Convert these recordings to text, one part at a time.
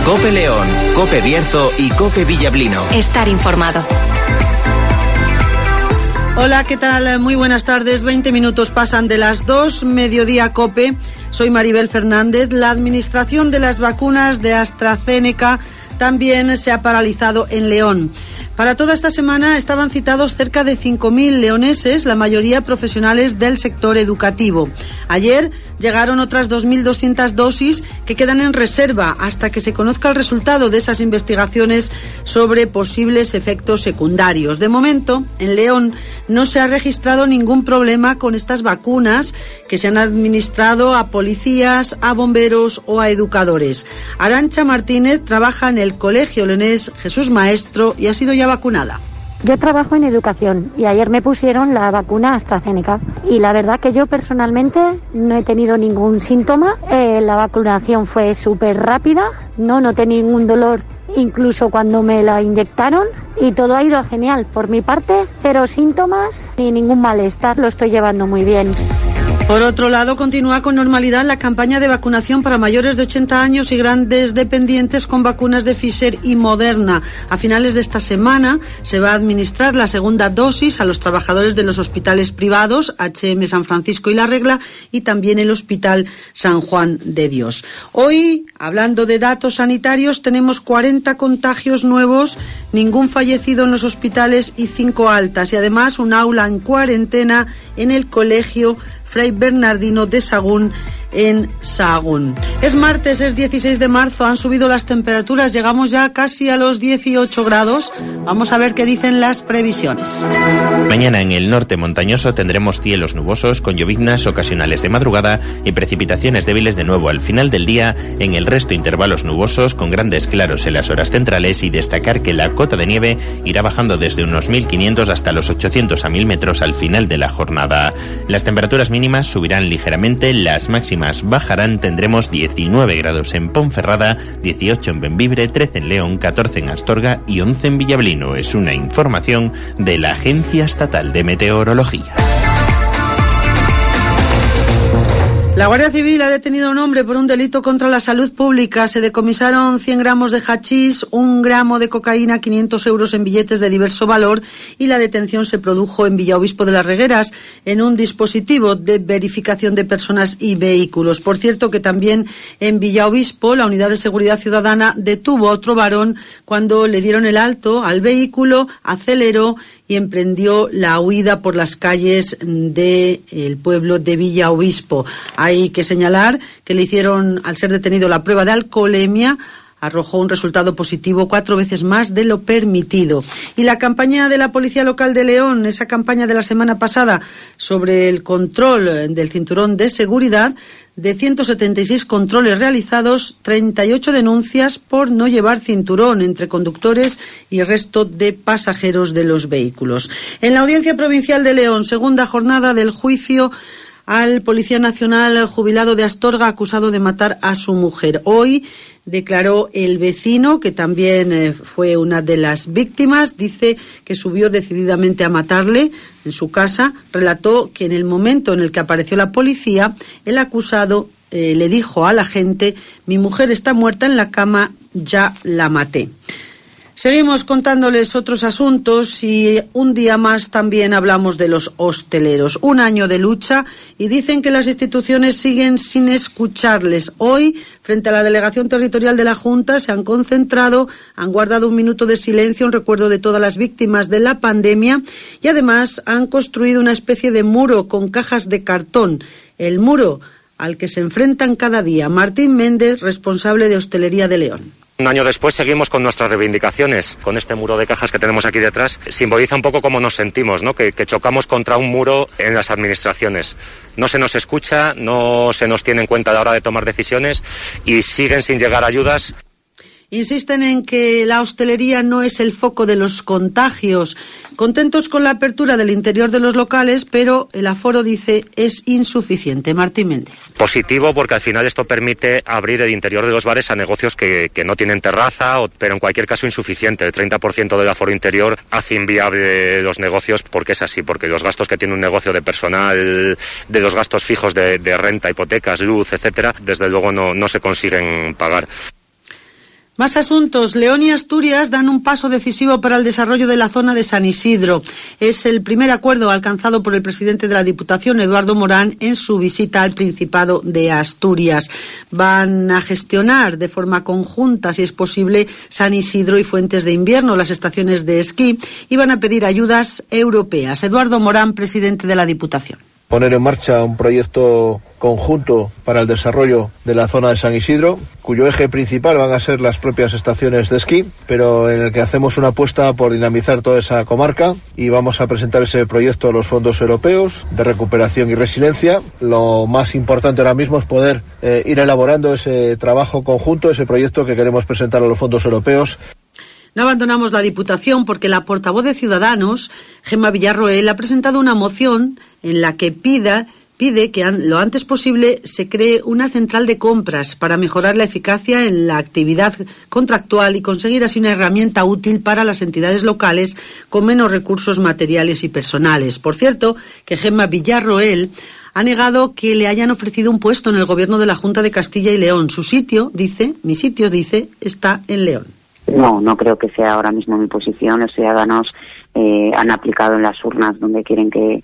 COPE León, COPE Bierzo y COPE Villablino. Estar informado. Hola, ¿qué tal? Muy buenas tardes. 20 minutos pasan de las 2, mediodía COPE. Soy Maribel Fernández. La administración de las vacunas de AstraZeneca también se ha paralizado en León. Para toda esta semana estaban citados cerca de 5.000 leoneses, la mayoría profesionales del sector educativo. Ayer llegaron otras 2.200 dosis que quedan en reserva hasta que se conozca el resultado de esas investigaciones sobre posibles efectos secundarios. De momento, en León no se ha registrado ningún problema con estas vacunas que se han administrado a policías, a bomberos o a educadores. Arantxa Martínez trabaja en el Colegio Leonés Jesús Maestro y ha sido ya vacunada. Yo trabajo en educación y ayer me pusieron la vacuna AstraZeneca y la verdad que yo personalmente no he tenido ningún síntoma. La vacunación fue súper rápida, no noté ningún dolor incluso cuando me la inyectaron y todo ha ido genial. Por mi parte, cero síntomas ni ningún malestar, lo estoy llevando muy bien. Por otro lado, continúa con normalidad la campaña de vacunación para mayores de 80 años y grandes dependientes con vacunas de Pfizer y Moderna. A finales de esta semana se va a administrar la segunda dosis a los trabajadores de los hospitales privados, HM San Francisco y La Regla, y también el Hospital San Juan de Dios. Hoy, hablando de datos sanitarios, tenemos 40 contagios nuevos, ningún fallecido en los hospitales y 5 altas. Y además un aula en cuarentena en el colegio Fray Bernardino de Sahagún, en Sahagún. Es martes, es 16 de marzo, han subido las temperaturas, llegamos ya casi a los 18 grados. Vamos a ver qué dicen las previsiones. Mañana en el norte montañoso tendremos cielos nubosos con lloviznas ocasionales de madrugada y precipitaciones débiles de nuevo al final del día. En el resto intervalos nubosos con grandes claros en las horas centrales, y destacar que la cota de nieve irá bajando desde unos 1.500 hasta los 800 a 1.000 metros al final de la jornada. Las temperaturas mínimas subirán ligeramente, las máximas bajarán, tendremos 19 grados en Ponferrada, 18 en Bembibre, 13 en León, 14 en Astorga y 11 en Villablino. Es una información de la Agencia Estatal de Meteorología. La Guardia Civil ha detenido a un hombre por un delito contra la salud pública. Se decomisaron 100 gramos de hachís, 1 gramo de cocaína, 500 euros en billetes de diverso valor, y la detención se produjo en Villaobispo de las Regueras en un dispositivo de verificación de personas y vehículos. Por cierto que también en Villaobispo la Unidad de Seguridad Ciudadana detuvo a otro varón cuando le dieron el alto al vehículo, aceleró y emprendió la huida por las calles del pueblo de Villaobispo. Hay que señalar que le hicieron, al ser detenido, la prueba de alcoholemia. Arrojó un resultado positivo 4 veces más de lo permitido. Y la campaña de la Policía Local de León, esa campaña de la semana pasada sobre el control del cinturón de seguridad, de 176 controles realizados, 38 denuncias por no llevar cinturón entre conductores y resto de pasajeros de los vehículos. En la Audiencia Provincial de León, segunda jornada del juicio al policía nacional jubilado de Astorga acusado de matar a su mujer. Hoy declaró el vecino, que también fue una de las víctimas. Dice que subió decididamente a matarle en su casa. Relató que en el momento en el que apareció la policía, el acusado le dijo a la gente: mi mujer está muerta en la cama, ya la maté. Seguimos contándoles otros asuntos y un día más también hablamos de los hosteleros. Un año de lucha y dicen que las instituciones siguen sin escucharles. Hoy, frente a la delegación territorial de la Junta, se han concentrado, han guardado un minuto de silencio en recuerdo de todas las víctimas de la pandemia y además han construido una especie de muro con cajas de cartón. El muro al que se enfrentan cada día. Martín Méndez, responsable de Hostelería de León. Un año después seguimos con nuestras reivindicaciones, con este muro de cajas que tenemos aquí detrás. Simboliza un poco cómo nos sentimos, ¿no? Que chocamos contra un muro en las administraciones. No se nos escucha, no se nos tiene en cuenta a la hora de tomar decisiones y siguen sin llegar ayudas. Insisten en que la hostelería no es el foco de los contagios. Contentos con la apertura del interior de los locales, pero el aforo, dice, es insuficiente. Martín Méndez. Positivo, porque al final esto permite abrir el interior de los bares a negocios que no tienen terraza, pero en cualquier caso insuficiente. El 30% del aforo interior hace inviable los negocios, porque es así, porque los gastos que tiene un negocio de personal, de los gastos fijos de renta, hipotecas, luz, etcétera, desde luego no se consiguen pagar. Más asuntos. León y Asturias dan un paso decisivo para el desarrollo de la zona de San Isidro. Es el primer acuerdo alcanzado por el presidente de la Diputación, Eduardo Morán, en su visita al Principado de Asturias. Van a gestionar de forma conjunta, si es posible, San Isidro y Fuentes de Invierno, las estaciones de esquí, y van a pedir ayudas europeas. Eduardo Morán, presidente de la Diputación. Poner en marcha un proyecto conjunto para el desarrollo de la zona de San Isidro, cuyo eje principal van a ser las propias estaciones de esquí, pero en el que hacemos una apuesta por dinamizar toda esa comarca y vamos a presentar ese proyecto a los fondos europeos de recuperación y resiliencia. Lo más importante ahora mismo es poder ir elaborando ese trabajo conjunto, ese proyecto que queremos presentar a los fondos europeos. No abandonamos la Diputación porque la portavoz de Ciudadanos, Gemma Villarroel, ha presentado una moción en la que pide que lo antes posible se cree una central de compras para mejorar la eficacia en la actividad contractual y conseguir así una herramienta útil para las entidades locales con menos recursos materiales y personales. Por cierto, que Gemma Villarroel ha negado que le hayan ofrecido un puesto en el gobierno de la Junta de Castilla y León. Mi sitio, dice, está en León. No creo que sea ahora mismo mi posición. Los ciudadanos han aplicado en las urnas donde quieren que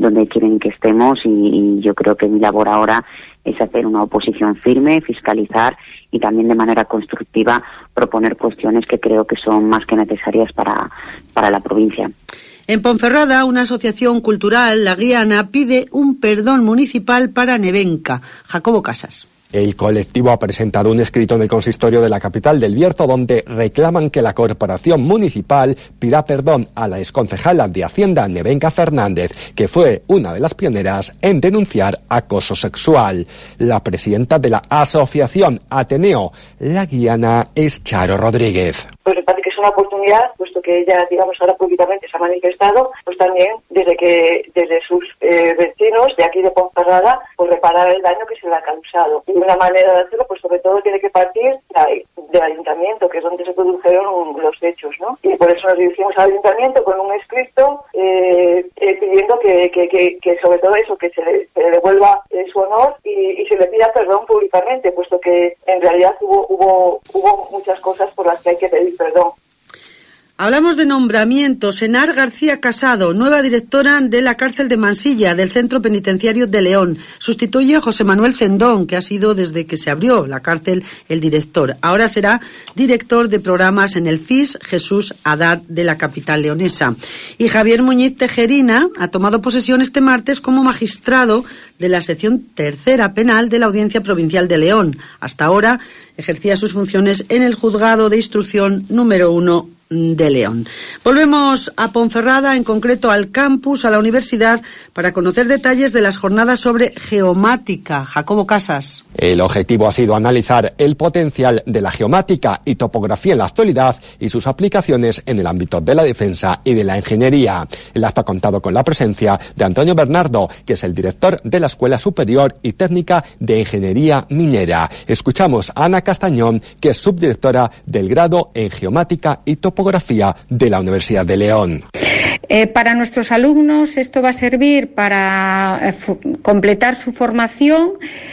estemos y yo creo que mi labor ahora es hacer una oposición firme, fiscalizar y también de manera constructiva proponer cuestiones que creo que son más que necesarias para la provincia. En Ponferrada, una asociación cultural, La Guiana, pide un perdón municipal para Nevenka. Jacobo Casas. El colectivo ha presentado un escrito en el consistorio de la capital del Bierzo donde reclaman que la corporación municipal pida perdón a la exconcejala de Hacienda Nevenka Fernández, que fue una de las pioneras en denunciar acoso sexual. La presidenta de la asociación Ateneo La Guiana es Charo Rodríguez. Pues me parece que es una oportunidad, puesto que ella, ahora públicamente se ha manifestado, pues también desde sus vecinos de aquí de Ponferrada, pues reparar el daño que se le ha causado. Y una manera de hacerlo, pues sobre todo tiene que partir del ayuntamiento, que es donde se produjeron los hechos, ¿no? Y por eso nos dirigimos al ayuntamiento con un escrito pidiendo que sobre todo eso, que se le devuelva su honor y se le pida perdón públicamente, puesto que en realidad hubo muchas cosas por las que hay que pedir perdón. Hablamos de nombramientos. Enar García Casado, nueva directora de la cárcel de Mansilla, del Centro Penitenciario de León. Sustituye a José Manuel Fendón, que ha sido desde que se abrió la cárcel el director. Ahora será director de programas en el CIS Jesús Haddad de la capital leonesa. Y Javier Muñiz Tejerina ha tomado posesión este martes como magistrado de la sección tercera penal de la Audiencia Provincial de León. Hasta ahora ejercía sus funciones en el Juzgado de Instrucción número 1 de León. Volvemos a Ponferrada, en concreto al campus, a la universidad, para conocer detalles de las jornadas sobre geomática. Jacobo Casas. El objetivo ha sido analizar el potencial de la geomática y topografía en la actualidad y sus aplicaciones en el ámbito de la defensa y de la ingeniería. El acto ha contado con la presencia de Antonio Bernardo, que es el director de la Escuela Superior y Técnica de Ingeniería Minera. Escuchamos a Ana Castañón, que es subdirectora del grado en geomática y topografía de la Universidad de León. Para nuestros alumnos esto va a servir para completar su formación,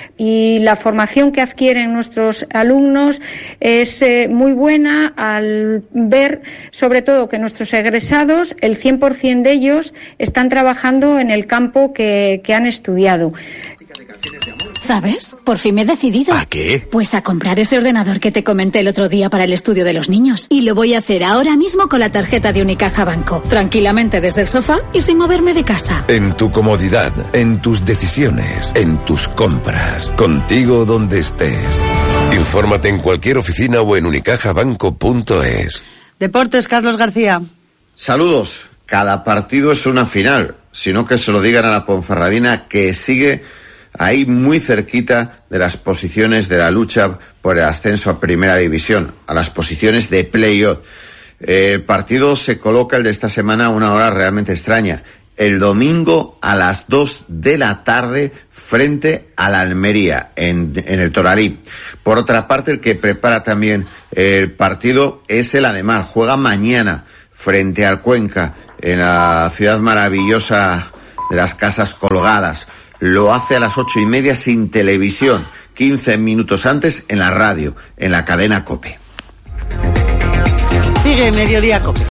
y la formación que adquieren nuestros alumnos es muy buena al ver sobre todo que nuestros egresados, el 100% de ellos, están trabajando en el campo que han estudiado. ¿Sabes? Por fin me he decidido. ¿A qué? Pues a comprar ese ordenador que te comenté el otro día para el estudio de los niños. Y lo voy a hacer ahora mismo con la tarjeta de Unicaja Banco. Tranquilamente desde el sofá y sin moverme de casa. En tu comodidad, en tus decisiones, en tus compras. Contigo donde estés. Infórmate en cualquier oficina o en unicajabanco.es. Deportes, Carlos García. Saludos. Cada partido es una final. Sino que se lo digan a la ponferradina, que sigue ahí muy cerquita de las posiciones de la lucha por el ascenso a Primera División, a las posiciones de play-off. El partido se coloca, el de esta semana, a una hora realmente extraña. El domingo a las 2 de la tarde frente a la Almería, en el Toralí. Por otra parte, el que prepara también el partido es el Ademar. Juega mañana frente al Cuenca, en la ciudad maravillosa de las Casas Colgadas. Lo hace a las 8:30 sin televisión, 15 minutos antes en la radio, en la cadena COPE. Sigue Mediodía Cope.